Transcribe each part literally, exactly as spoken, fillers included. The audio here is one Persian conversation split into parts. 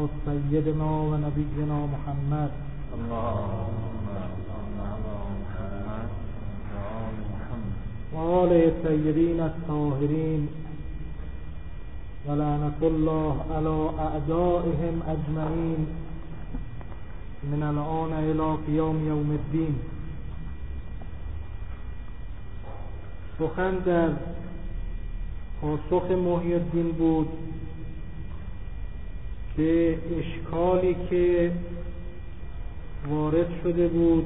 علی سیدنا و نبینا محمد اللهم صل علی محمد و آل محمد و آل طیبین الطاهرین و لعنت الله علی اعدائهم اجمعین من الان الی قیام یوم الدین. سخن در پاسخ محی الدین بود به اشکالی که وارد شده بود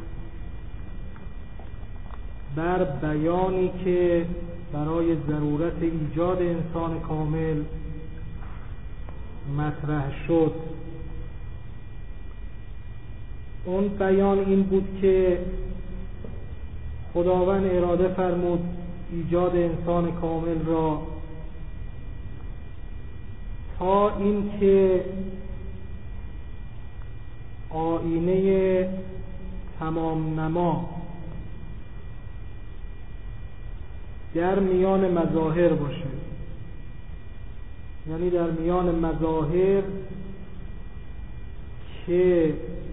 بر بیانی که برای ضرورت ایجاد انسان کامل مطرح شد. اون بیان این بود که خداوند اراده فرمود ایجاد انسان کامل را تا اینکه آینه تمام نما در میان مظاهر باشه، یعنی در میان مظاهر که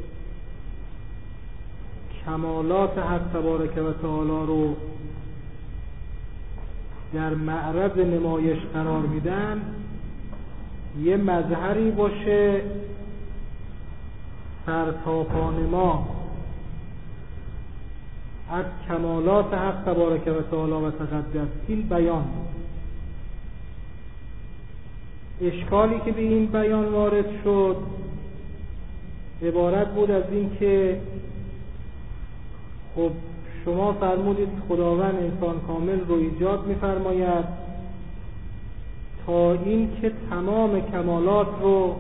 کمالات حق تبارک و تعالی رو در معرض نمایش قرار میدن، یه مظهری باشه سرتاپانما از کمالات حق تبارک و تعالی و تقدس. این بیان اشکالی که به این بیان وارد شد عبارت بود از این که خب شما فرمودید خداوند انسان کامل رو ایجاد می‌فرماید تا این که تمام کمالات رو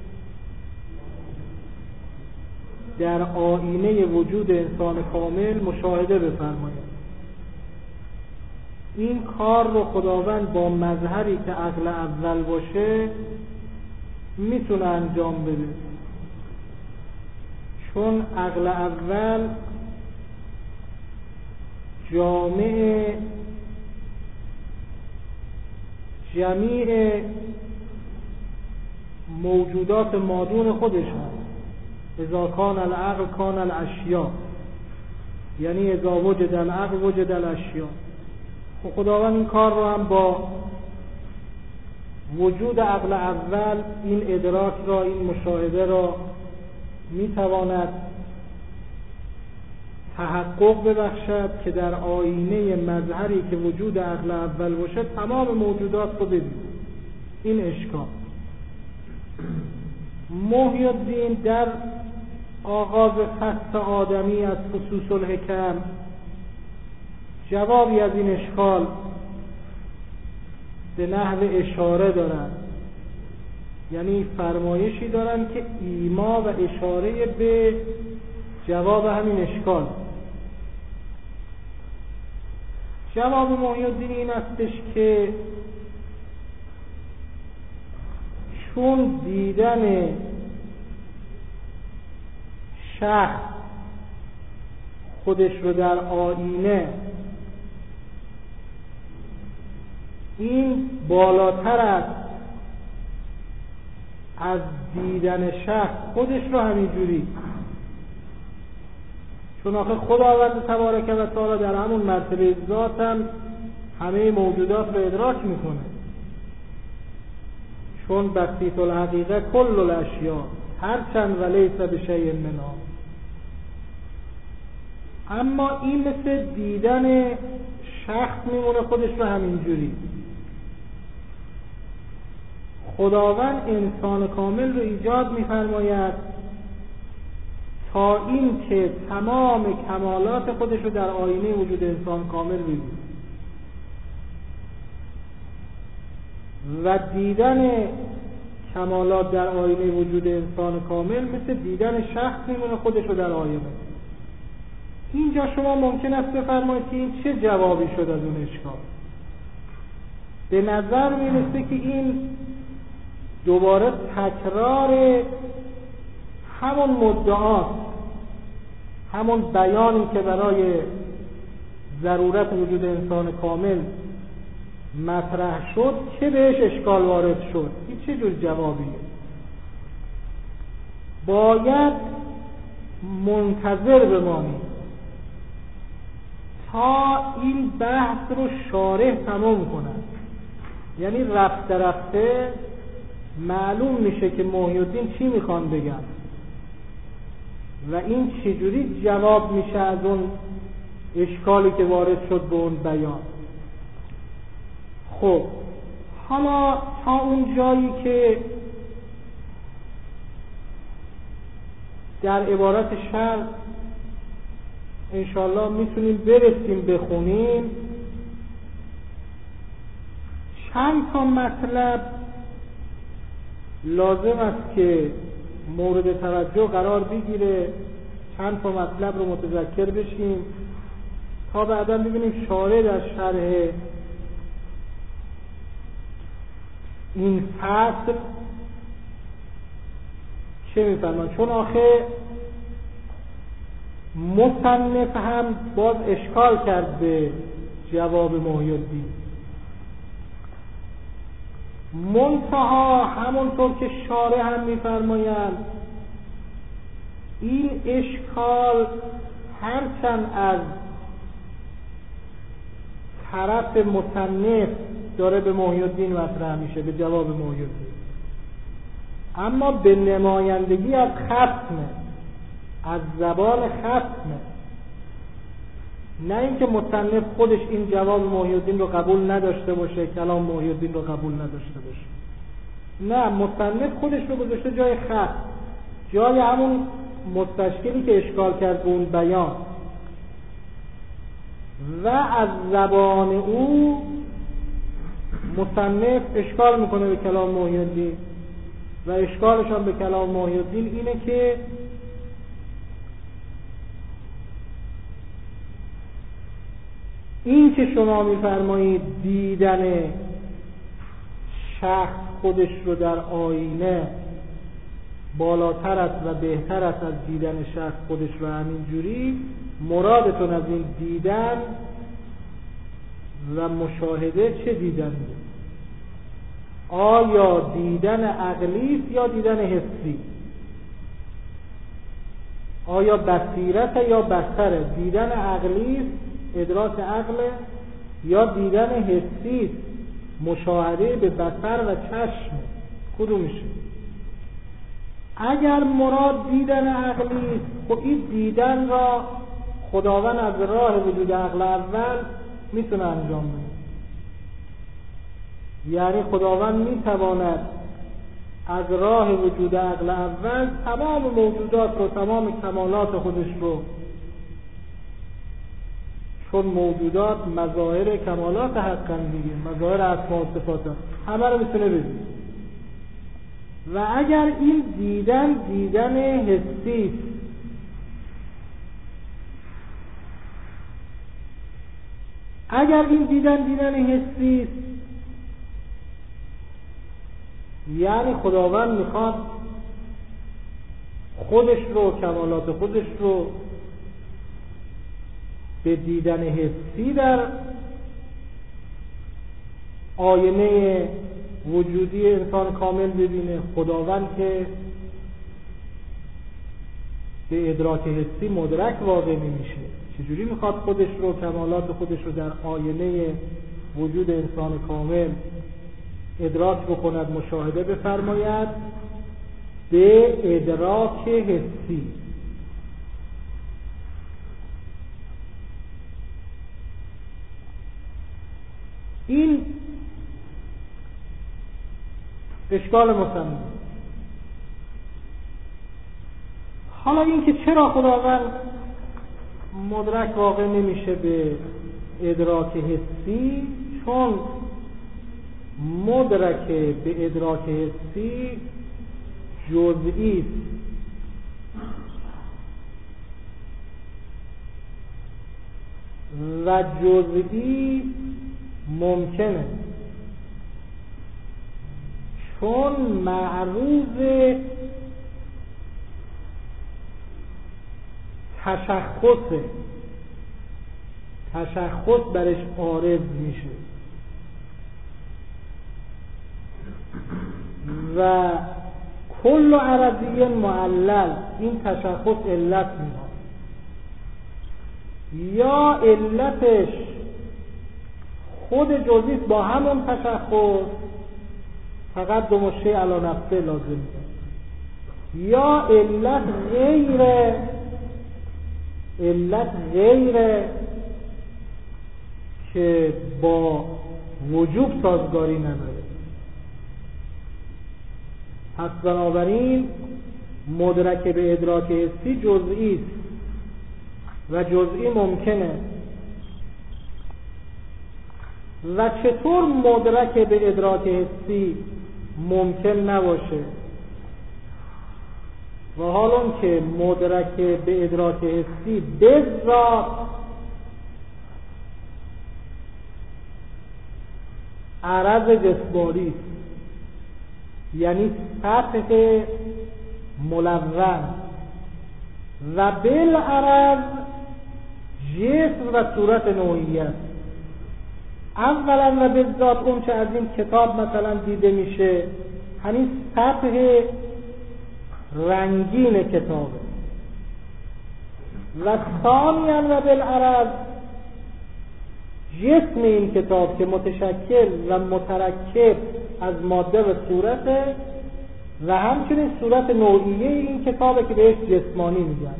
در آینه وجود انسان کامل مشاهده بفرماید. این کار رو خداوند با مظهری که عقل اول باشه میتونه انجام بده، چون عقل اول جامع جمیع موجودات مادون خودش هست. اذا کان العقل کان الاشیاء، یعنی اذا وجد العقل وجد الاشیاء. خداوند این کار رو هم با وجود عقل اول این ادراک را، این مشاهده را میتواند تحقق ببخشد که در آینه مظهری که وجود عقل اول باشه تمام موجودات رو ببینید. این اشکال محی الدین در آغاز فصل آدمی از فصوص الحکم جوابی از این اشکال به نحو اشاره دارند، یعنی فرمایشی دارند که ایما و اشاره به جواب همین اشکال. جواب محی الدین این استش که چون دیدن شخص خودش رو در آینه این بالاتر است از دیدن شخص خودش رو همینجوری، چون آخه خداوند تبارک و تعالی در همون مرتبه ذات هم همه موجودات رو ادراک میکنه، چون بسیط الحقیقه کل الاشیاء هرچند و لیس بشیء منها. اما این مثل دیدن شخص میمونه خودش رو همینجوری. خداوند انسان کامل رو ایجاد میفرماید تا این که تمام کمالات خودش رو در آینه وجود انسان کامل ببینه و دیدن کمالات در آینه وجود انسان کامل مثل دیدن شخص میمونه خودش رو در آینه. اینجا شما ممکن است بفرمایید که این چه جوابی شد از اون اشکال؟ به نظر میرسه که این دوباره تکرار همون مدعاست، همون بیانی که برای ضرورت وجود انسان کامل مطرح شد که بهش اشکال وارد شد. این چه جور جوابیه؟ باید منتظر بمانیم تا این بحث رو شارح تمام کند. یعنی رفته رفته معلوم میشه که محی الدین چی میخوان بگن و این چجوری جواب میشه از اون اشکالی که وارد شد به اون بیان. خب حالا تا اون جایی که در عبارت شرح انشالله میتونیم برسیم بخونیم، چند تا مطلب لازم است که مورد توجه قرار بگیره، چند تا مطلب رو متذکر بشیم تا بعدا ببینیم شارح در شرح این فصل چه میفرمان. چون آخه مصنف هم باز اشکال کرد به جواب محی الدین، منتها همونطور که شارح هم میفرمایند این اشکال هرچند از طرف مصنف داره به محی الدین مطرح میشه، به جواب محی الدین، اما به نمایندگی از ختمه، از زبان ختمه، نه اینکه مصنف خودش این جواب محی الدین رو قبول نداشته باشه، کلام محی الدین رو قبول نداشته باشه. نه، مصنف خودش رو گذاشته جای ختم، جای همون مستشکلی که اشکال کرد به اون بیان و از زبان او مصنف اشکال میکنه به کلام محی الدین و اشکالش هم به کلام محی الدین اینه که این که شما میفرمایید دیدن شخص خودش رو در آینه بالاتر است و بهتر است از دیدن شخص خودش رو، همین جوری مرادتون از این دیدن و مشاهده چه دیدن؟ آیا دیدن عقلی یا دیدن حسی؟ آیا بصیرت یا بصره؟ دیدن عقلی ادراک عقل یا دیدن حسی مشاهده به بصر و چشم؟ کدومشه؟ اگر مراد دیدن عقلی، خب این دیدن را خداوند از راه وجود عقل اول میتونه انجام بده. یعنی خداوند میتواند از راه وجود عقل اول تمام موجودات رو، تمام کمالات خودش رو، چون موجودات مظاهر کمالات حقن دیگه، مظاهر اسما و صفات همه رو میتونه ببینه. و اگر این دیدن دیدن حسی، اگر این دیدن دیدن حسی، یعنی خداوند میخواد خودش رو، کمالات خودش رو به دیدن حسی در آینه وجودی انسان کامل ببینه. خداوند که به ادراک حسی مدرک واقع نمیشه، چجوری میخواد خودش رو، کمالات خودش رو در آینه وجود انسان کامل ادراک بکند، مشاهده بفرماید؟ به ادراک حسی. این اشکال مصنف. حالا این که چرا خداوند مدرک واقع نمیشه به ادراک حسی؟ چون مدرک به ادراک حسی جزئی و جزئی ممکنه، چون معروض تشخصه، تشخص برش عارض میشه و کل عرضی معلل، این تشخص علت میاد، یا علتش خود جزئی با همون تشخص فقط دو مشه علی نفسه لازم، یا علت غیر علت غیر که با وجوب سازگاری نداره. پس بنابراین مدرک به ادراک حسی جزئی است و جزئی ممکنه. و چطور مدرک به ادراک حسی ممکن نباشه؟ و حال اون که مدرک به ادراک حسی بذات عرض جسمانی است، یعنی سطح ملون، و بالعرض جسم و صورت نوعی است. اولا و بالذات اون چه از این کتاب مثلا دیده میشه همین سطح رنگین کتابه، و ثانیا و بالعرض جسم این کتاب که متشکل و مترکب از ماده و صورته، و همچنین صورت نوعیه این کتابه که بهش جسمانی میگن.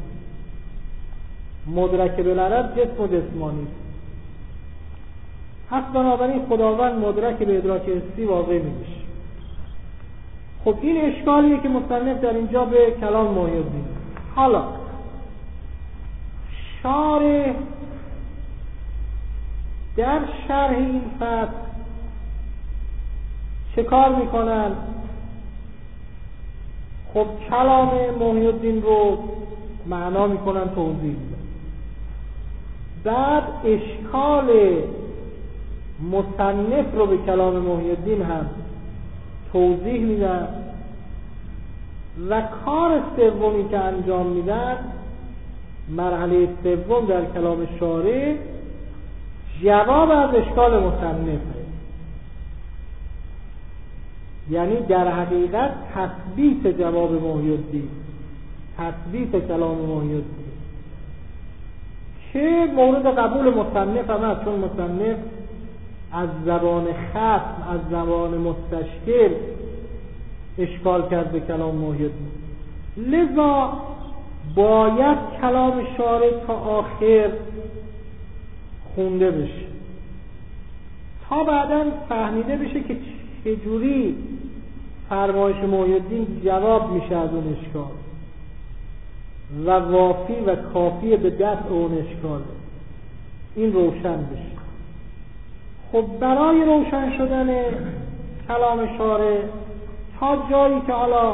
مدرک بالعرض جسم و جسمانی. پس بنابراین خداوند مدرک به ادراک حسی واقع میشه. خب این اشکالیه که مصنف در اینجا به کلام محی الدین. حالا شارح در شرح این فصل چه کار میکنن؟ خب کلام محی الدین رو معنا میکنن، توضیح میدن. بعد اشکال مصنف رو به کلام محی الدین هم توضیح میدن، و کار سومی که انجام میدن، مرحله سوم در کلام شارح، جواب از اشکال مصنف، یعنی در حقیقت تثبیت جواب محی الدین، تثبیت کلام محی الدین که مورد قبول مصنف هم هست، چون مصنف از زبان خصم، از زبان مستشکل اشکال کرد به کلام محی الدین. لذا باید کلام شارح تا آخر خونده بشه تا بعداً فهمیده بشه که چجوری فرمایش محی الدین جواب میشه از اون اشکال و وافی و کافی به دفع اون اشکال، این روشن بشه. خب برای روشن شدن کلام شارح تا جایی که حالا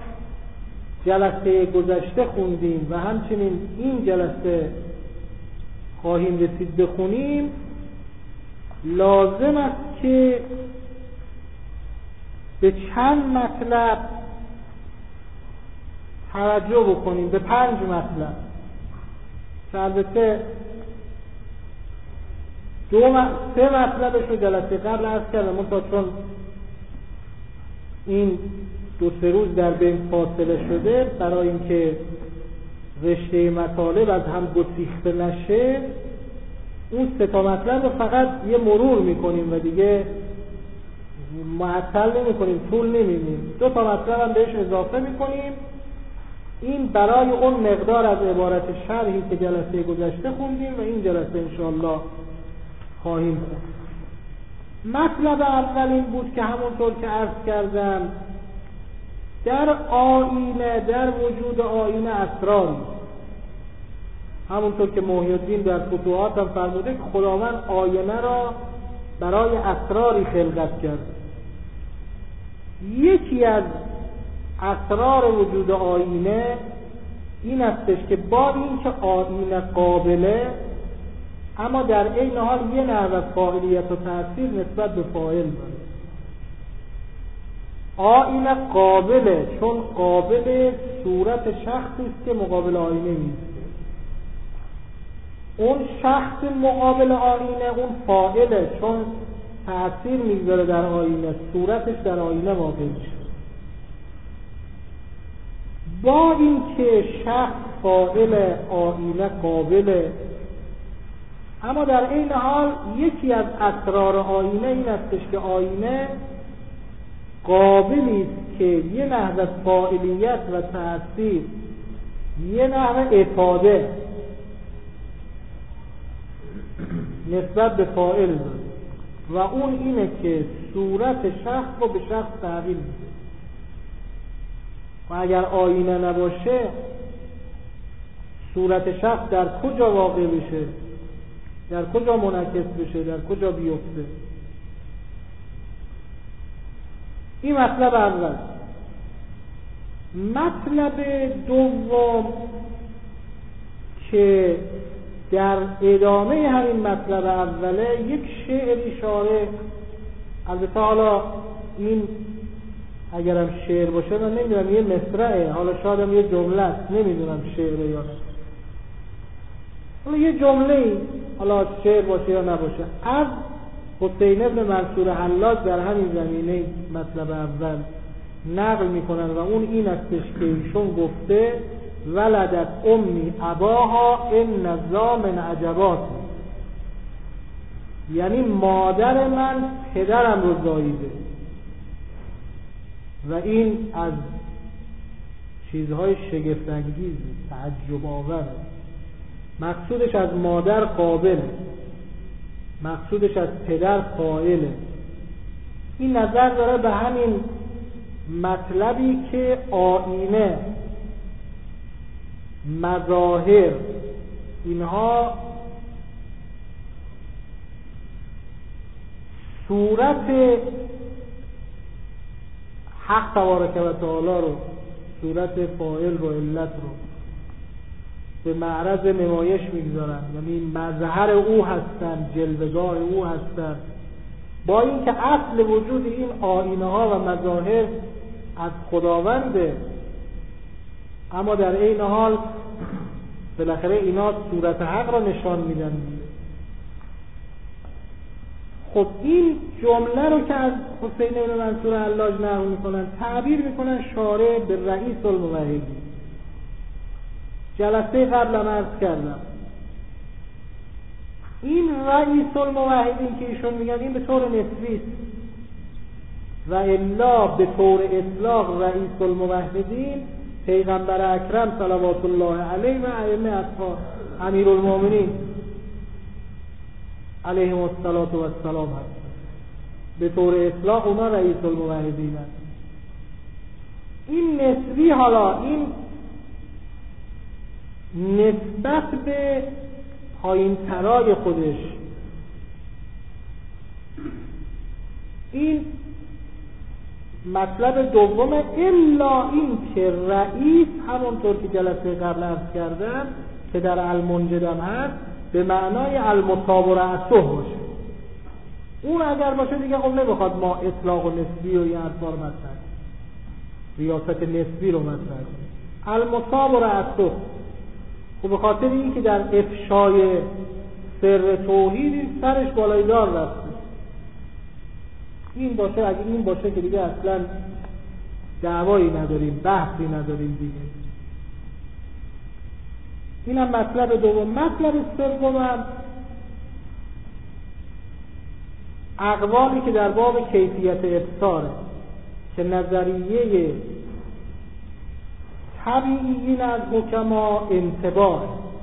جلسه گذشته خوندیم و همچنین این جلسه خواهیم رسید بخونیم، لازم است که به چند مطلب توجه بکنیم، به پنج مطلب که البته دو م... سه مطلبش رو جلسه قبل عرض کردم، منتها چون این دو سه روز در بین فاصله شده برای اینکه رشته مطالب از هم گسیخته نشه، اون سه تا مطلب رو فقط یه مرور میکنیم و دیگه معطل نمی کنیم، طول نمیدیم. دو تا مطلب هم بهش اضافه میکنیم. این برای اون مقدار از عبارت شرحی که جلسه گذشته خوندیم و این جلسه انشاءالله خواهیم خوند. مطلب اول این بود که همونطور که عرض کردم در آینه، در وجود آینه اسراری، همونطور که محی الدین در فتوحات هم فرموده که خداوند آینه را برای اسراری خلقت کرد. یکی از اسرار وجود آینه این استش که با این که آینه قابله، اما در عین حال یه نوع فاعلیت و تأثیر نسبت به فاعل داره. آینه قابله چون قابل صورت شخصی است که مقابل آینه میسته. اون شخص مقابل آینه اون فاعله چون تأثیر میذاره در آینه، صورتش در آینه واقع میشه. با اینکه شخص فاعل آینه قابله، اما در این حال یکی از اسرار آینه این استش که آینه قابلی است که یه نحو فاعلیت و تأثیر، یه نحو افاده نسبت به فاعل داره و اون اینه که صورت شخص رو به شخص تغییر میده. و اگر آینه نباشه صورت شخص در کجا واقع بشه، در کجا منعکس بشه، در کجا بیفته؟ این مطلب اول. مطلب دوم که در ادامه همین مطلب اوله یک شعر اشاره، البته حالا این اگرم شعر باشه من نمیدونم یه مصرعه، حالا شاید هم یه جمله است، نمیدونم شعره یا نه، حالا یه جمله، حالا شعر باشه یا نباشه، از حسین ابن منصور حلاج در همین زمینه مطلب اول نقل میکنن و اون این استش که ایشون گفته ولدت امی اباها ان نظام عجبات، یعنی مادر من پدرم رو زاییده. و این از چیزهای شگفت انگیز، تعجب آوره. مقصودش از مادر قابله، مقصودش از پدر فاعله. این نظر داره به همین مطلبی که آینه، مظاهر، اینها صورت حق تبارک و تعالی رو، صورت فاعل رو، علت رو به معرض نمایش میگذارن، یعنی مظهر او هستن، جلوه‌گاه او هستن، با اینکه اصل وجود این آینه ها و مظاهر از خداونده، اما در این حال بالاخره اینا صورت حق را نشان میدن. خب این جمله رو که از حسین ابن منصور حلاج نقل میکنن تعبیر میکنن شارع به رئیس الموحدین. جلسه قبل هم عرض کردم این رئیس الموحدین که ایشون میگن این به طور نسبی است و الا به طور اطلاق رئیس الموحدین پیغمبر اکرم صلوات الله علیه و ائمه اطهار امیرالمومنین علیهم السلام هست. به طور اطلاق اونا رئیس الموحدین هست. این نسبی، حالا این نسبت به پایین ترای خودش، این مطلب دومه. الا این که رئیس همونطور که جلسه قبل عرض کردم که در المنجدم هست به معنای المصاب و رأسه باشه. اون اگر باشه دیگه خب نمیخواد ما اطلاق و نسبی و این حرفا رو مطرح، ریاست نسبی رو مطرح. المصاب و رأسه خب به خاطر این که در افشای سر توحید سرش بالای دار رفته، این باشه. اگه این باشه که دیگه اصلا دعوایی نداریم، بحثی نداریم دیگه. این هم مطلب دوم. مطلب سوم هم اقوالی که در باب کیفیت ابصاره که نظریه طبیعیین از حکما انتباه،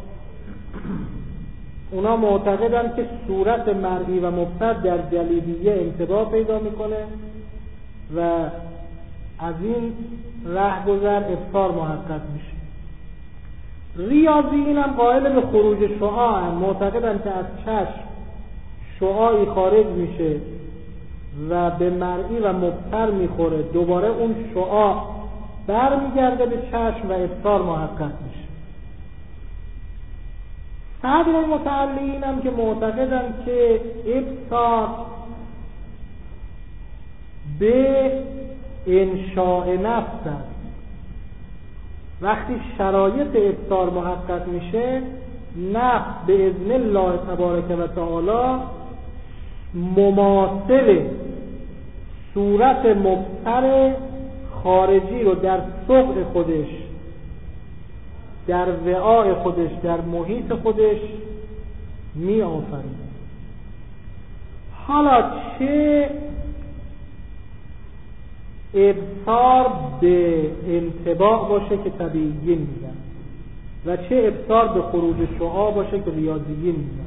اونا معتقدن که صورت مرئی و مبصر در جلیلیه انتباه پیدا میکنه و از این رهگذر ابصار محقق میشه. ریاضیین هم قائل به خروج شعاع هم، معتقدن که از چشم شعاعی خارج میشه و به مرئی و مبصر میخوره، دوباره اون شعاع برمیگرده به چشم و ابصار محقق میشه. صدر المتعلقین هم که معتقدن که ابصار به انشاء نفس است، وقتی شرایط ابصار محقق میشه نفس به اذن الله تبارک و تعالی مماثل صورت مبصر خارجی رو در صغر خودش در وعای خودش، در محیط خودش می آفرید. حالا چه ابصار به انطباع باشه که طبیعیین میگن و چه ابصار به خروج شعاع باشه که ریاضیین میگن.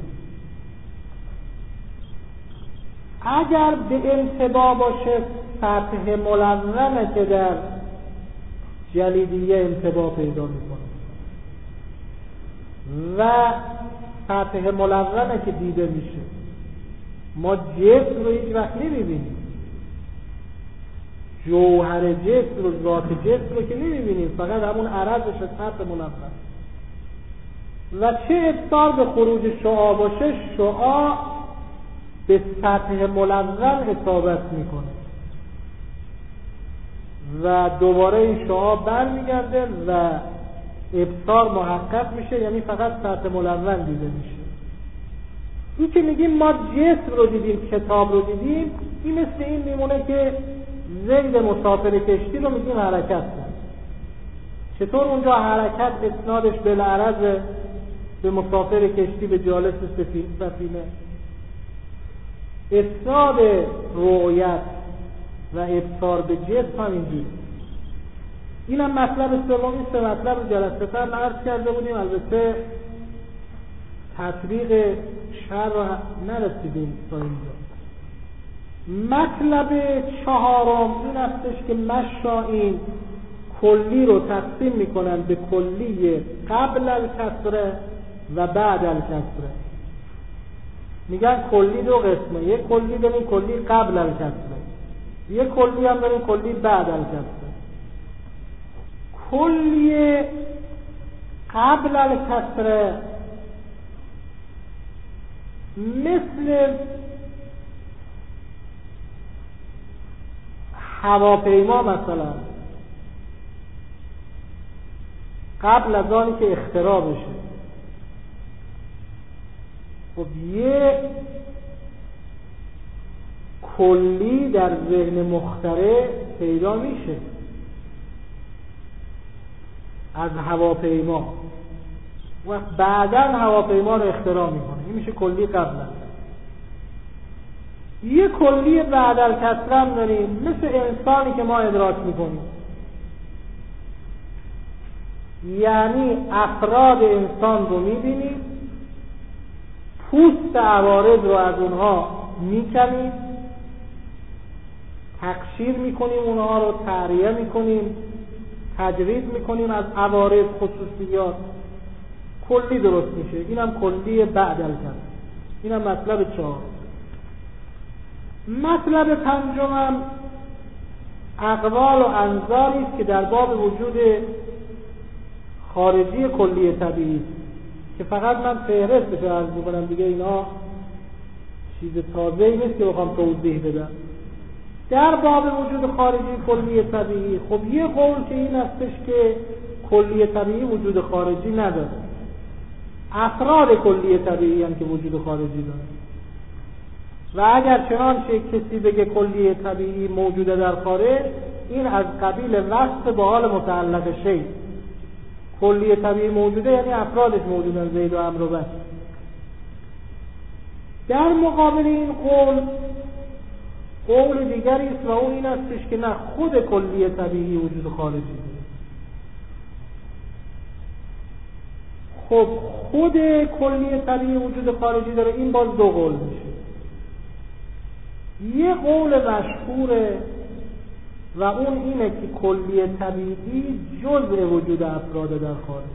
اگر به انطباع باشه سطح ملونه که در جلیدیه انطباع پیدا میکنه و سطح ملونه که دیده میشه. ما جسم رو هیچ وقت نمیبینیم، جوهر جسم رو، ذات جسم رو که نمیبینیم، فقط همون عرضش سطح ملون. و چه ابصار به خروج شعاع باشه، شعاع به سطح ملون اصابت میکنه و دوباره این شعاع برمیگرده و ابصار محقق میشه، یعنی فقط سطح ملون دیده میشه. این که میگیم ما جسم رو دیدیم، کتاب رو دیدیم، این مثل این میمونه که زید مسافر کشتی رو میگیم حرکت کرد. چطور اونجا حرکت اسنادش بالعرض به مسافر کشتی، به جالس سفینه؟ اسناد رؤیت و ابصار به جسم هم اینجوری. این هم مطلب سومی. سه مطلب رو جلسه قبل عرض کرده بودیم، البته تطبیق شرح رو نرسیدیم تا اینجا. مطلب چهارم این هستش که مشائین کلی رو تقسیم میکنن به کلی قبل الکسره و بعد الکسره. میگن کلی دو قسمه، یک کلی داریم کلی قبل الکسره، یک کلی هم داریم کلی بعد الکسره. کلی قبل الکسره مثل هواپیما مثلا قبل از آنی که اختراع بشه. خب یه کلی در ذهن مخترع پیدا میشه از هواپیما و بعداً هواپیما رو اختراع میکنه. این میشه کلی قبل. یه کلی بعد الکسره هم داریم، مثل انسانی که ما ادراک میکنیم، یعنی افراد انسان رو میبینیم، پوست عوارض رو از اونها میکنیم، تقشیر میکنیم، اونها رو تعریه میکنیم، تجرید میکنیم از عوارض خصوصیات، کلی درست میشه. اینم کلی بعد الکسره. اینم مطلب چهار. مطلب پنجمم اقوال و انظاری است که در باب وجود خارجی کلی طبیعی که فقط من فهرستش رو عرض میکنم دیگه، اینا چیز تازه‌ای نیست که بخوام توضیح بدم. در باب وجود خارجی کلی طبیعی، خب یه قول که این هستش که کلی طبیعی وجود خارجی نداره، افراد کلی طبیعی هم که وجود خارجی داره. و اگر چنانچه کسی بگه کلی طبیعی موجوده در خارج، این از قبیل وصف با حال متعلق شی. کلی طبیعی موجوده یعنی افرادش موجودن، زید و عمرو و بس. در مقابل این قول قول دیگری است و اون این استش که نه، خود کلی طبیعی وجود خارجی داره. خب خود کلی طبیعی وجود خارجی داره، این باز دو قول میشه. یه قول مشهوره و اون اینه که کلی طبیعی جزء وجود افراد در خارج.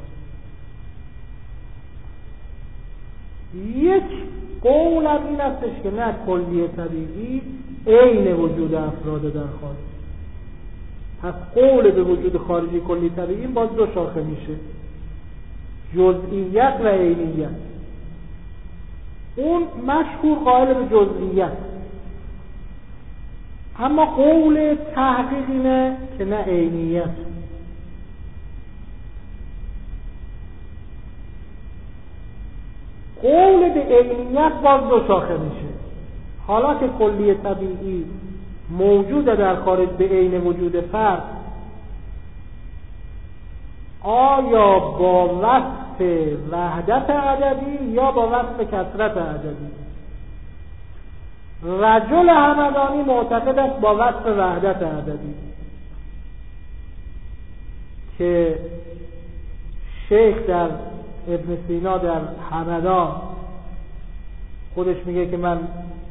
یک قول هم این هستش که نه، کلی طبیعی عین وجود افراد در خارج. پس قول به وجود خارجی کلی طبیعی باز دو شاخه میشه، جزئیت و عینیت. اون مشهور قائل به جزئیت، اما قول تحقیق اینه که نه، عینیت. قول به عینیت باز دو شاخه میشه. حالا که کلی طبیعی موجود در خارج به عین وجود فرد، آیا با وصف وحدت عددی یا با وصف کثرت عددی؟ رجل همدانی معتقد است با وصف وحدت عددی که شیخ در ابن سینا در همدان خودش میگه که من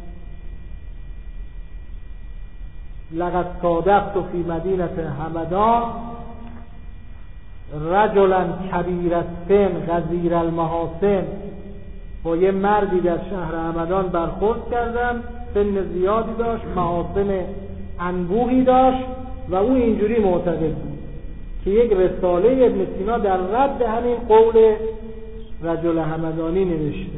لقد صادفت فی مدینه همدان رجلا کبیر السن غزیر المحاسن، با یه مردی در شهر همدان برخورد کردم، سن زیادی داشت، محاسن انبوهی داشت و او اینجوری معتقد بود که یک رساله ابن سینا در رد همین قول رجل همدانی نوشته.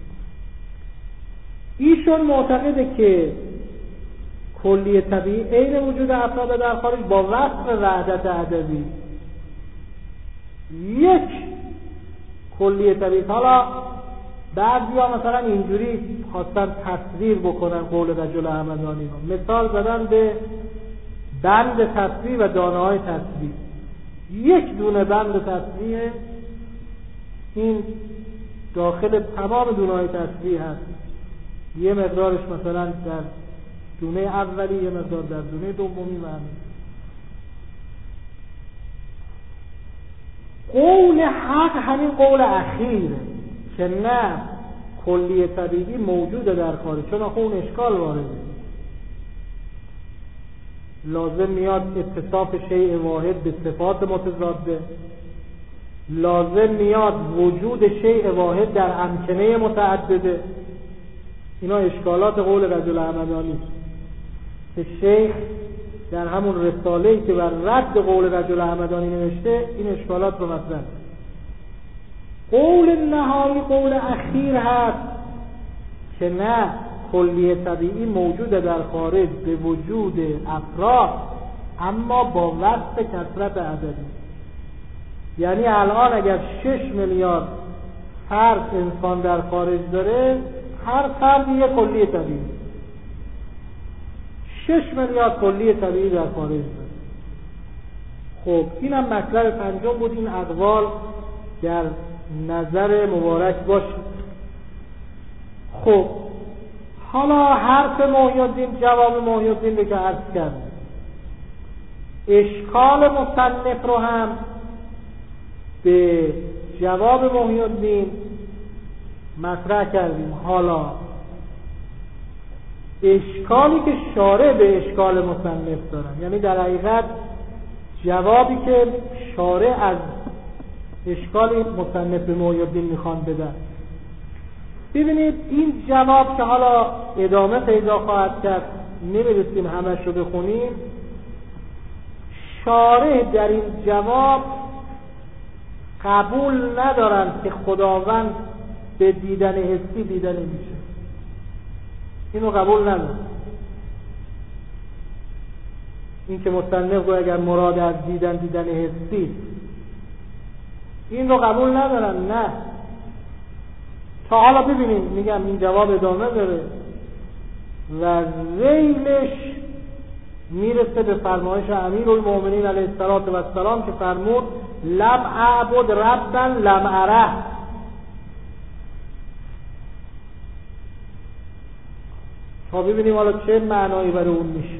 ایشون معتقده که کلیه طبیعی عین وجود افراد در خارج با وصف وحدت عددی یک کلیه طبیعی. حالا بعضی ها مثلا اینجوری خواستن تصویر بکنن قول رجل همدانی رو، مثال زدن به بند تصویر و دانه های تصویر. یک دونه بند تصویر این داخل تمام دونه های تصویر هست، یه مقدارش مثلا در دونه اولی، یه مقدار در دونه دومی و همین. قول حق همین قول اخیره که نه کلیه طبیعی موجوده در خارج، چون آخه اون اشکال وارده. لازم میاد اتصاف شیء واحد به صفات متضاده، لازم میاد وجود شیء واحد در امکنه متعدده. اینا اشکالات قول رجل همدانی که شیخ در همون رساله‌ای که بر رد قول رجل همدانی نوشته این اشکالات رو مطرح. قول نهایی قول اخیر هست که نه کلیه طبیعی موجود در خارج به وجود افراد اما با وصف کثرت عددی. یعنی الان اگر شش میلیارد فرد انسان در خارج داره، هر فردی یک کلیه طبیعی، شش میلیارد کلیه طبیعی در خارج داره. خب این هم مطلب پنجم بود. این اقوال در نظر مبارک باشه. خب حالا حرف محی الدین، جواب محی الدین رو که عرض کرد، اشکال مصنف رو هم به جواب محی الدین مطرح کردیم. حالا اشکالی که شارع به اشکال مصنف دارن، یعنی در حقیقت جوابی که شارع از اشکالی مصنف به محی الدین میخوان بدن. ببینید این جواب که حالا ادامه پیدا خواهد کرد، نمیرسیم همش رو بخونیم. شارع در این جواب قبول ندارن که خداوند به دیدن حسی دیده نمیشه. اینو قبول ندارن. این که مصنف رو اگر مراد از دیدن دیدن حسی، این رو قبول ندارن. نه، تا حالا ببینیم. میگم این جواب ادامه داره و ذیلش میرسه به فرمایش امیرالمومنین علیه السلام که فرمود لم اعبد ربا لم اره. تا ببینیم حالا چه معنایی برای اون میشه.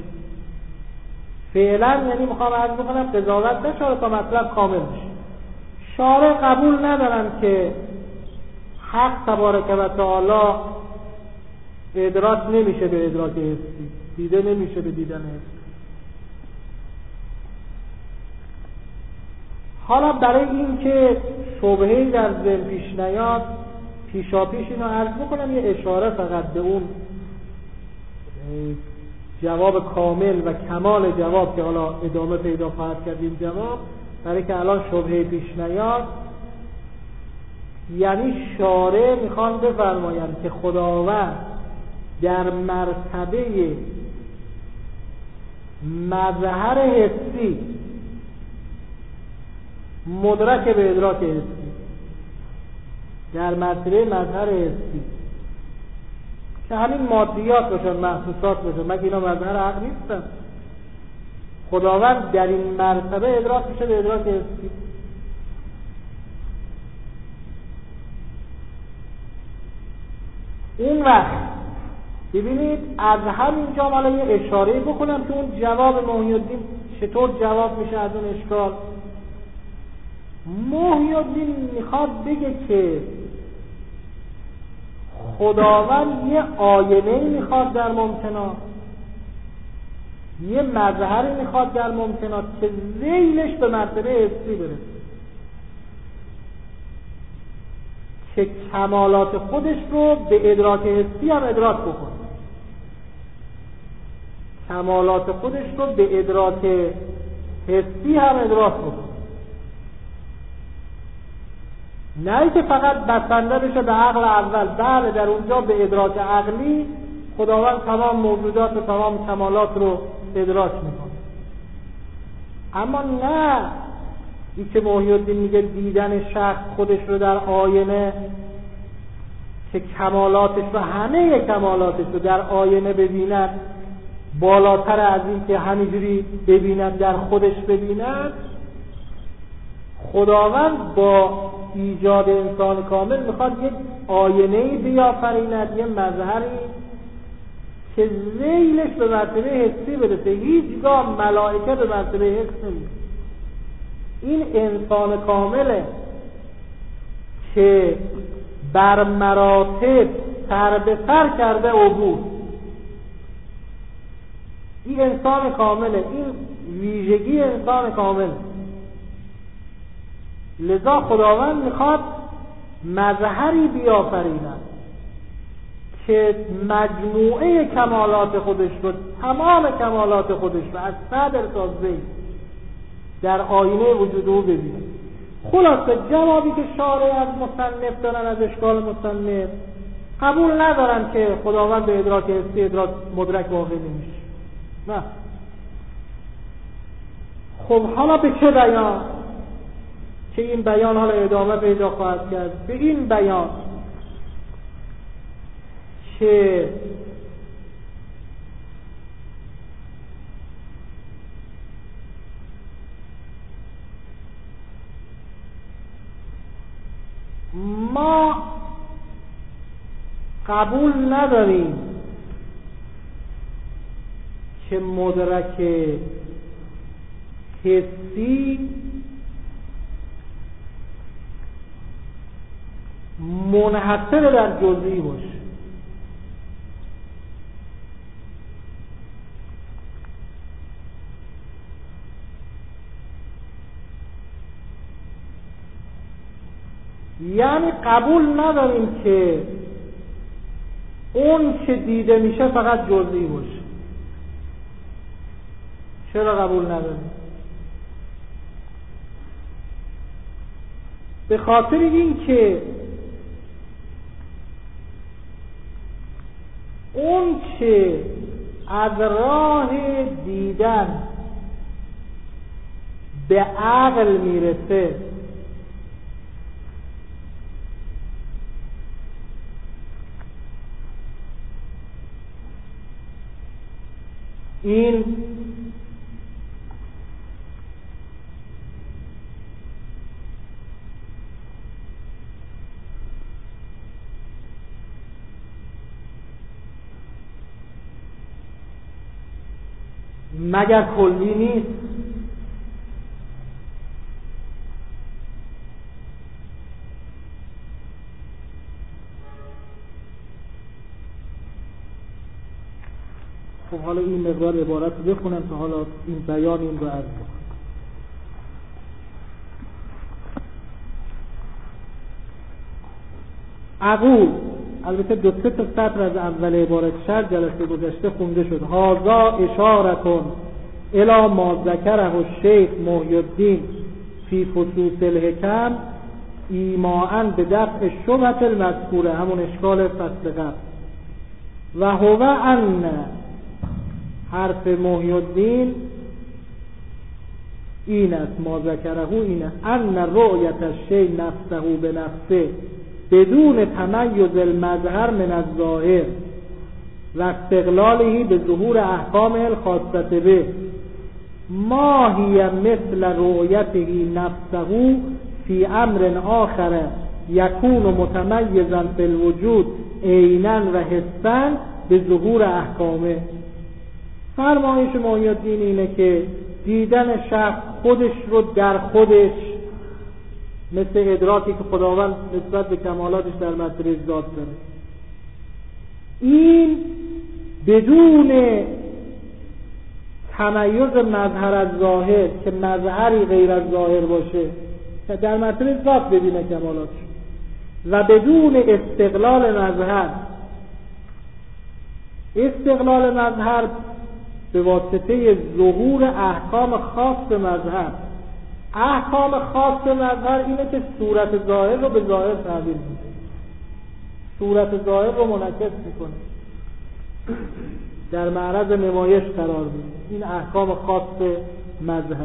فعلا یعنی میخوام عرض بکنم قضاوت نشه تا مطلب کامل بشه. شارع قبول ندارن که حق تبارک و تعالی ادراک نمیشه به ادراک حسی، دیده نمیشه به دیدن حسی. حالا برای این که شبهه‌ای در ذهن پیش نیاد، پیشا پیش اینو عرض بکنم، یه اشاره فقط به اون جواب کامل و کمال جواب که حالا ادامه پیدا خواهد کردیم جواب، برای که الان شبهه پیش نیاد. یعنی شارع میخوان بفرمایند که خداوند در مرتبه مظهر حسی مدرک به ادراک حسی، در مرتبه مظهر حسی که همین مادیات باشن، محسوسات باشن، مگه اینا مظهر عقل نیستن؟ خداوند در این مرتبه ادراک میشه به ادراک حسی. اون وقت ببینید از همینجا حالا یه اشاره بکنم که اون جواب محی الدین چطور جواب میشه از اون اشکال. محی الدین میخواد بگه که خداوند یه آینه میخواد در ممکنات، یه مظهری میخواد در ممکنات که ذیلش به مرتبه حسی برسه، که کمالات خودش رو به ادراک حسی هم ادراک بکنه، کمالات خودش رو به ادراک حسی هم ادراک بکنه، نه که فقط بسنده بشه به عقل اول. بله در اونجا به ادراک عقلی خداوند تمام موجودات و تمام کمالات رو ادراک میکنه، اما نه این که محی الدین میگه دیدن شخص خودش رو در آینه که کمالاتش رو همه کمالاتش رو در آینه ببیند بالاتر از این که همینجوری ببیند در خودش ببیند. خداوند با ایجاد انسان کامل میخواد یک آینه‌ای بیافریند، یه مظهری که ذیلش به مرتبه حسی برسه. هیچگاه ملائکه به مرتبه حس نمیرسه. این انسان کامله که بر مراتب سر به سر کرده عبور. این انسان کامله، این ویژگی انسان کامله. لذا خداوند میخواد مظهری بیافریند که مجموعه کمالات خودش رو، تمام کمالات خودش رو از صدر تا ذیل در آینه وجود او ببینه. خلاصه جوابی که شارح از مصنف دارن، از اشکال مصنف، قبول ندارن که خداوند به ادراک حسی ادراک مدرک واقع نمیشه. نه. خب حالا به چه بیان؟ که این بیان حالا ادامه پیدا خواهد کرد. به این بیان که ما قبول نداریم که مدرک حسی منحصر در جزئی باشه. یعنی قبول نداریم که اون که دیده میشه فقط جزئی باشه. چرا قبول نداریم؟ به خاطر این که اون که از راه دیدن به عقل میرسه این مگر کلی نیست؟ خب حالا این مقدار عبارت رو بخونم تا حالا این بیان این رو عرض بکنم. اقول، البته دو سه تا سطر از اول عبارت شرح جلسه گذشته خونده شد. هذا اشارتون الی ما ذکره الشیخ محی الدین فی فصوص الحکم ایماءً به دفع شبهة المذکوره، همون اشکال فصل قبل. و هو ان حرف محی الدین این است، ما ذکره این است، ان رؤیت الشیء نفسه به نفسه بدون تمیز المظهر من الظاهر و استقلاله به ظهور احکام الخاصه به ما هی مثل رؤیته نفسه فی امر آخر یکون متمیزا فی الوجود عینا و حسا به ظهور احکامه. فرمایش محی‌الدین اینه که دیدن شخص خودش رو در خودش، مثل ادراکی که خداوند نسبت به کمالاتش در مرتبه ذات داره، این بدون تمیز مظهر از ظاهر که مظهری غیر از ظاهر باشه که در مرتبه ذات ببینه کمالاتش، و بدون استقلال مظهر. استقلال مظهر به واسطه ظهور احکام خاص مظهر. احکام خاص مظهر اینه که صورت ظاهر رو به ظاهر تحویل میده، صورت ظاهر رو منعکس میکنه، در معرض نمایش قرار میده. این احکام خاص مظهر.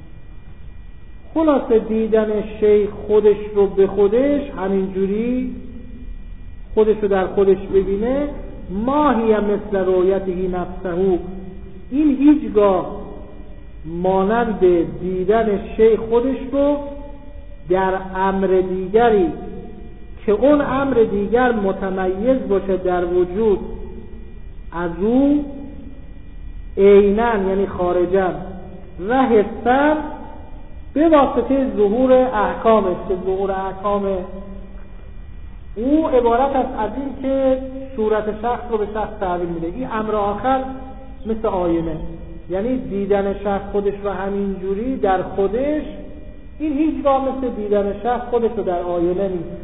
خلاصه دیدن شیخ خودش رو به خودش، همینجوری خودش رو در خودش ببینه، ماهی مثل رؤیته نفسه، این هیچگاه مانند دیدن شیخ خودش رو در امر دیگری که اون امر دیگر متمیز باشه در وجود از او، عیناً یعنی خارجاً، و حساً به واسطه ظهور احکامش، که ظهور احکام او عبارت است از این که صورت شخص رو به شخص تحویل میده. این امر آخر مثل آینه، یعنی دیدن شخص خودش رو همین جوری در خودش، این هیچگاه مثل دیدن شخص خودش رو در آینه نیست.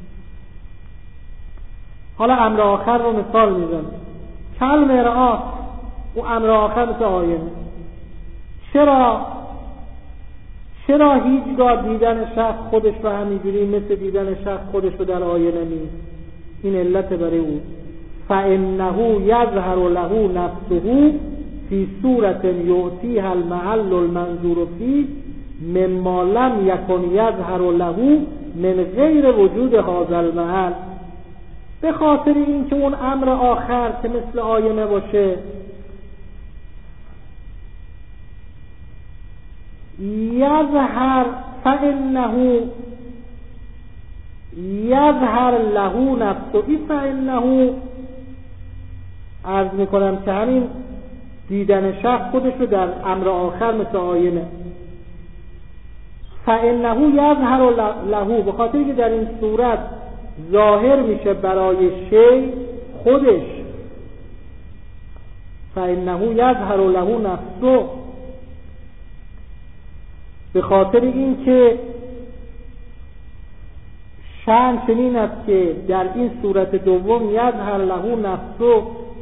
حالا امر آخر رو مثال میزنم. کل مرآت، او امر آخر مثل آینه. چرا چرا هیچگاه دیدن شخص خودش رو همینجوری مثل دیدن شخص خودش رو در آینه نیست؟ این علت برای او. فإنه یظهر له نفسه فی صورت یعطیها المحل المنظور فیه مما لم یکن یظهر له من غیر وجود هذا المحل. به خاطر اینکه اون امر آخر که مثل آینه باشه، یظهر فإنه یظهر له نفسه، این فإنه عرض میکنم که همین دیدن شخص خودش رو در امر آخر مثل آینه. فإنه یظهر له، به خاطر که در این صورت ظاهر میشه برای شی خودش. فإنه یظهر له نفسه، به خاطر این که شأن چنین است که در این صورت دوم یظهر له نفسه،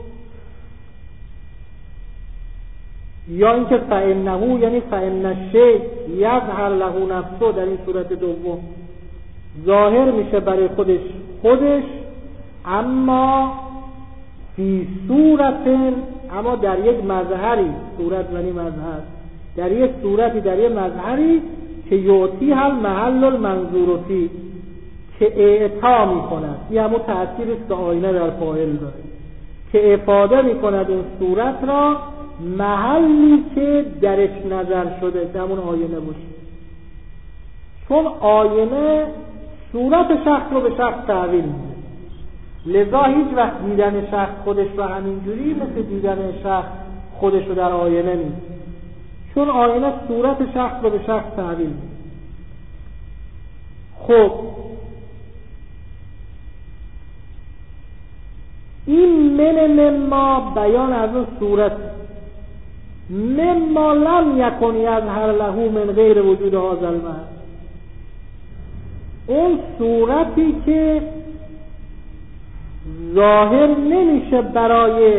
یا اینکه فإنه یعنی فإن الشیء یظهر له نفسه، در این صورت دوم ظاهر میشه برای خودش خودش اما فی صورت، اما در یک مظهری، صورت یعنی مظهر، در یک صورتی، در یک مظهری که یعطی هم محل المنظور فیه، که اعطا میکند. این همون تأثیری است که آینه در فاعل داره، که افاده میکند اون صورت را محلی که درش نظر شده، که همون آینه باشه. چون آینه صورت شخص رو به شخص تحویل میده، لذا هیچ وقت دیدن شخص خودش رو همینجوری مثل دیدن شخص خودش رو در آینه نیست، چون آینه صورت شخص رو به شخص تحویل میده. خب این من مما بیان از اون صورت، مما لم یکن یظهر له من غیر وجود هذا المحل، اون صورتی که ظاهر نمیشه برای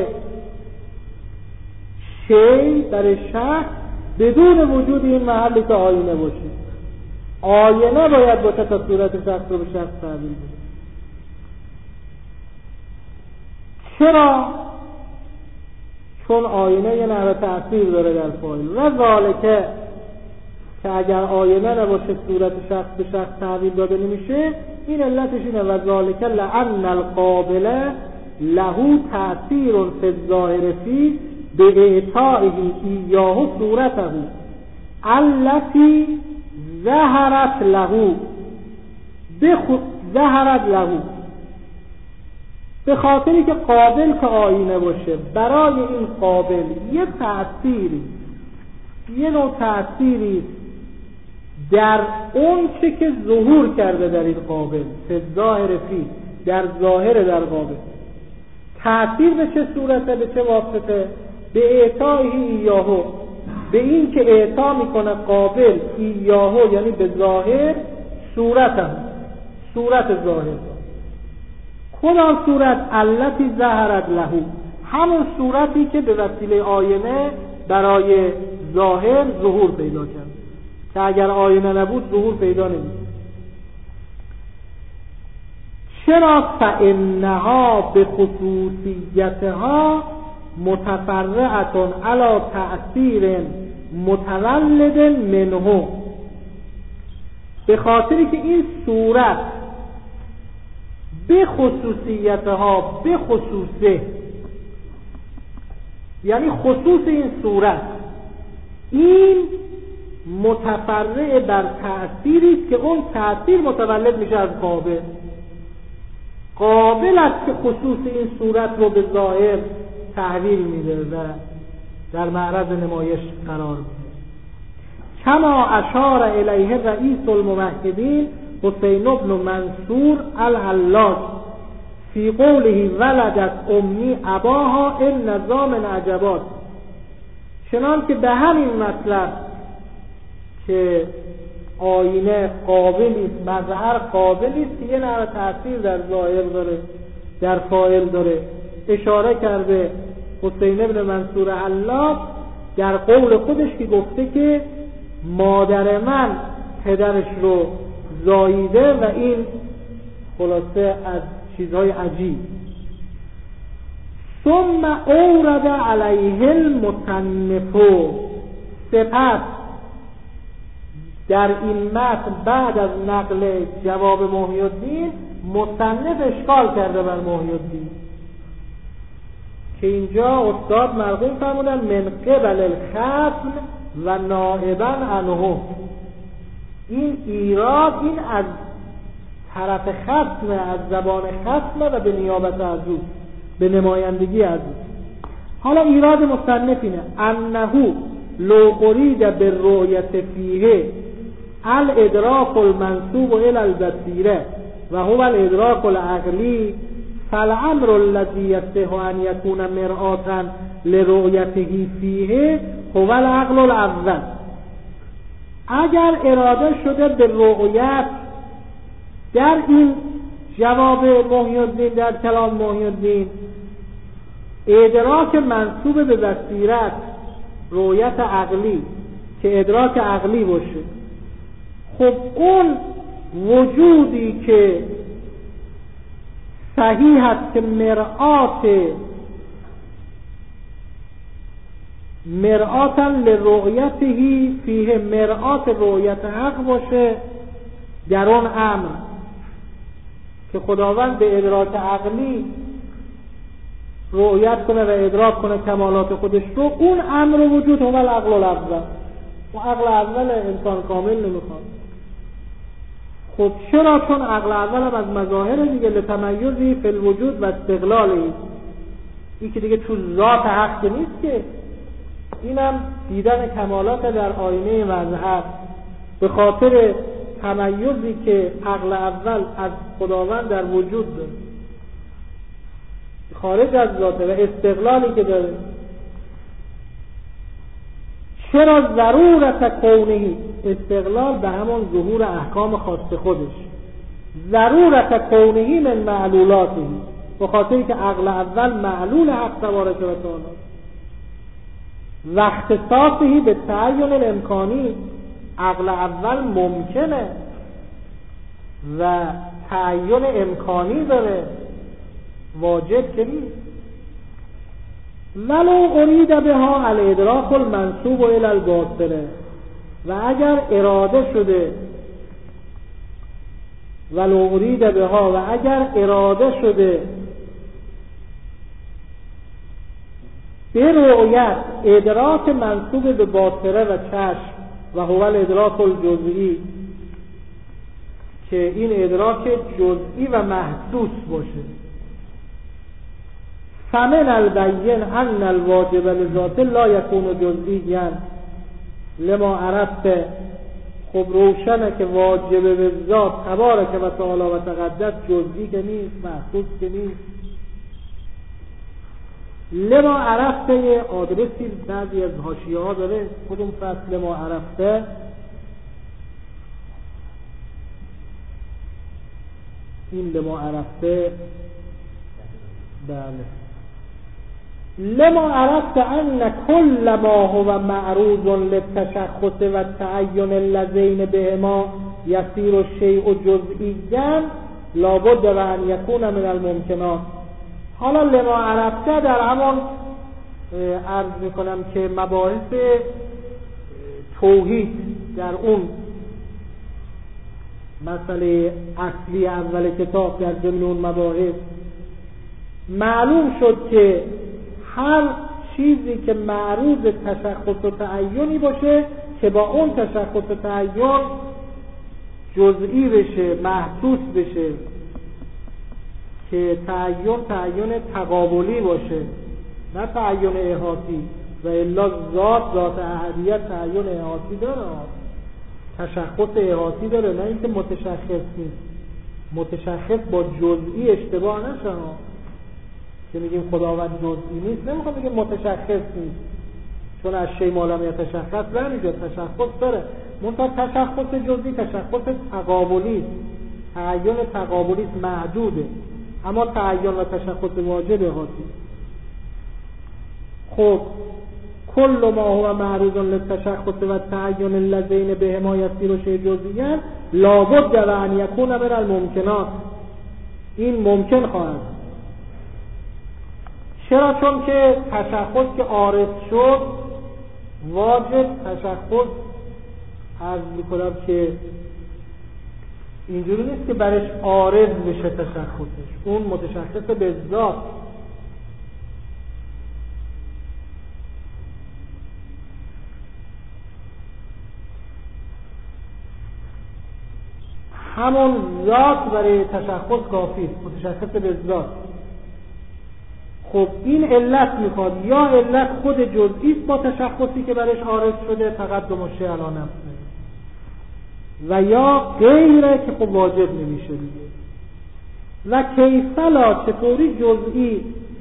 شی، برای شخص، بدون وجود این محلی که آینه باشه. آینه باید باشه تا صورت شخص رو به شخص تحویل بده. چرا؟ چون آینه یه نوع تأثیر داره در فاعل. و ذالکه، که اگر آینه نباشه صورت شخص به شخص تحویل داده نمیشه. این علتش اینه و ذالکه لأن القابل له تأثیر فی الظاهر فیه باعطائه ایاه صورته التي ظهرت له، ظهرت له، به خاطری که قابل که آینه باشه برای این قابل یه تأثیری یه نوع تأثیری در اون چه که ظهور کرده در این قابل به ظاهر فی، در ظاهر در قابل تأثیر به چه صورته، به چه واسطه؟ به اعطای ایاهو، به این که اعطا میکنه قابل ایاهو، یعنی به ظاهر صورت هم صورت ظاهر. کدام صورت؟ التی ظهرت له، همون صورتی که به وسیله آینه برای ظاهر ظهور پیدا کرد که اگر آینه نبود ظهور پیدا نمید. چرا؟ فانها به خصوصیتها متفرعه علی تأثیر متولد منه، به خاطری که این صورت به خصوصیتها، به خصوصه، یعنی خصوص این صورت، این متفرع بر تأثیری است که اون تأثیر متولد میشه از قابل. قابل است که خصوص این صورت رو به ظاهر تحویل میده و در معرض نمایش قرار میده. کما اشار الیه رئیس الموحدین حسین بن منصور الحلاج فی قوله ولدت امی اباها این نظام عجبات، چنان که به همین مطلب که آینه قابلی است، مظهر قابلی است که یه نوع تأثیر در ظاهر داره، در فاعل داره، اشاره کرده حسین بن منصور حلاج در قول خودش که گفته که مادر من پدرش رو زاییده و این خلاصه از چیزهای عجیب. ثم اورد علیه المصنف، سپس در این متن بعد از نقل جواب محی الدین مصنف اشکال کرده بر محی الدین که اینجا استاد مرحوم فرمودن من قبل الختم و نائبا عنه، این ایراد این از طرف ختم، از زبان ختم و به نیابت از او، به نمایندگی از او. حالا ایراد مصنف اینه انه لو ارید بالرؤیت فیه الادراک المنسوب الى البصیره و هو الادراک العقلی فالامر الذي يصح ان يكون مرآة لرؤيته فیه هو العقل الاول. اگر اراده شده به رؤیت در این جواب محی الدین، در کلام محی الدین، ادراک منسوب به بصیرت، رؤیت عقلی که ادراک عقلی باشه، خب اون وجودی که صحیح است که مرآت مرآتا لرؤیته فیه، مرآت رؤیت حق باشه در اون امر که خداوند به ادراک عقلی رؤیت کنه و ادراک کنه کمالات خودش رو، اون امر وجود هم العقل الاول، و عقل اول انسان کامل نمیخواد. خب چرا؟ چون عقل اول هم از مظاهر دیگه لتمیزی فی الوجود و استقلالی، این که دیگه تو ذات حق نیست که، اینم دیدن کمالات در آینه مظهر به خاطر تمیزی که عقل اول از خداوند در وجود داره، خارج از ذاته، و استقلالی که داره. چرا؟ ضرورت کونهی، استقلال به همون ظهور احکام خاص خودش، ضرورت کونهی من معلولاتی، به خاطری که عقل اول معلول حق تبارک و تعالی، و اختصاصی به تعین الامکانی، عقل اول ممکنه و تعین امکانی داره، واجب که نیست. ولو ارید بها الادراک المنسوب الى الباطنه، و اگر اراده شده ولو ارید بها و اگر اراده شده به رؤیت ادراک منسوب به باطنه و چشم و هو الادراک الجزئی، که این ادراک جزئی و محسوس باشه. فمن البین ان الواجب لذات لا یکون جزئیا لما عرفت. خب روشنه که واجب به ذات تبارک و تعالی و تقدس جزئی که نیست، محسوس که نیست. لما عرفته یه آدرسی بعضی از حاشیه ها داره، کدوم فصل لما عرفته؟ این لما عرفته، بله، لما عرفت ان كل ما هو معروض للتشخص و تعین اللذین بهما یصیر الشیء جزئیا لابد و ان یکون من الممکنات. حالا لما عرفته در همان عرض میکنم که مباحث توحید در اون مسئله اصلی اول کتاب در ضمن اون مباحث معلوم شد که هر چیزی که معروض تشخص و تعینی باشه که با اون تشخص و تعین جزئی بشه، محسوس بشه، که تعین تعین تقابلی باشه نه تعین احاطی، و الا ذات ذات احدیت تعین احاطی داره، تشخص احاطی داره، نه اینکه متشخص نیست. متشخص با جزئی اشتباه نشه که میگیم خداوند جزئی نیست، نمیخوام بگیم متشخص نیست، چون از شی ما لم یتشخص برمیگه، تشخص داره، منتها تشخص جزئی تشخص تقابلی، تعین تقابلی محدوده، اما تعین و تشخص واجب احاطی. خب کل ما هو معروض للتشخص و تعین اللذین بهما یصیر شیء جزئیا لابد و ان یکون من الممکنات. این ممکن خواهد. چرا؟ چون که تشخص که عارض شد واجب تشخص عرض میکنم که اینجوری نیست که برش عارض بشه تشخصش، اون متشخص به ذات. همون ذات برای تشخص کافی است، متشخص به ذات. خب این علت میخواد یا علت خود جزئی است با تشخصی که برش عارض شده تقدم و شیء علی نفسه، و یا غیره که خب واجب نمیشه دیگه. و کیفلا چطوری جزئی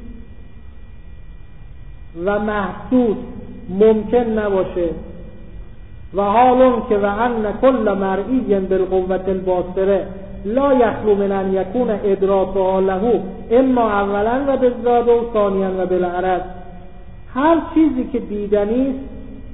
و محسوس ممکن نباشه، و حالون که و ان کل مرئی بالقوة الباصره لا یخلو من ان یکون ادراکها له اما اولا و بالذات و ثانیا و بالعرض. هر چیزی که دیدنی است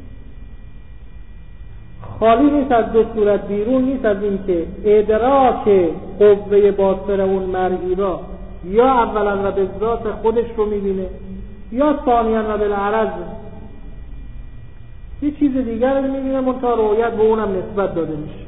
خالی نیست از دو صورت، بیرون نیست از این که ادراک قوه باصره اون مرئی را یا اولا و بالذات خودش رو میبینه یا ثانیا و بالعرض یه چیز دیگر رو میبینه، منتها رؤیت به اونم نسبت داده میشه.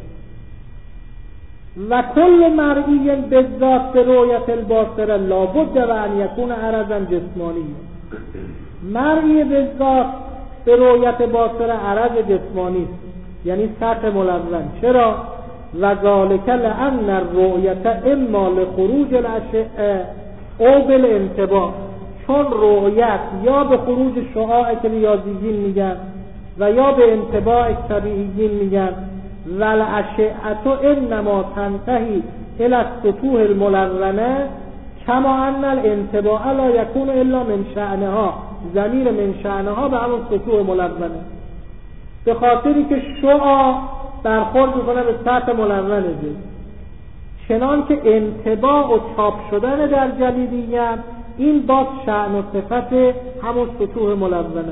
و کل مرئی بالذات به رؤیت الباصره لابد و ان یکون عرضا جسمانی. مرئی بالذات به رؤیت باصره عرض جسمانی، یعنی سطح ملون. چرا؟ و ذالک لان الرؤیت اما لخروج الاشعه او بالانطباع. چون رؤیت یا به خروج شعاع که ریاضیین میگن و یا به انطباع طبیعیین میگن، والاشعه انما تنتهی الى السطوح الملونه کما ان الانطباع لا یکون الا من شأنها. ضمیر من شأنها به همون سطوح ملونه، به خاطری که شعاع برخورد میکنه به سطح ملونه جسم، چنان که انطباع و چاپ شدن در جلیدیت این باز شأن و صفت همون سطوح ملونه.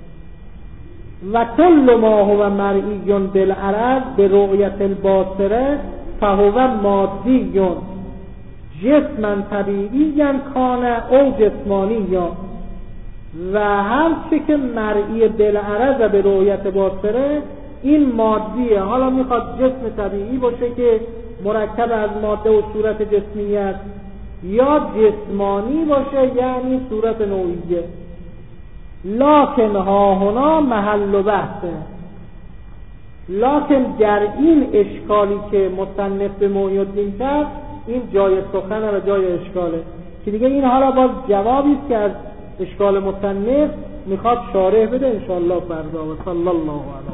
و کل ما هو مرئی بالعرض به رؤیت الباصره فهو مادی جسما طبیعی کان او جسمانی. و هر چه که مرئی بالعرض به رؤیت باصره این مادیه، حالا میخواد جسم طبیعی باشه که مرکب از ماده و صورت جسمی است، یا جسمانی باشه یعنی صورت نوعیه. لکن ها هنا محل بحثه، لکن در این اشکالی که مصنف به محی الدین کرد، این جای سخنه و جای اشکاله که دیگه این حالا باز جوابی است که از اشکال مصنف میخواد شارح بده انشاءالله فردا. و صلی الله علیه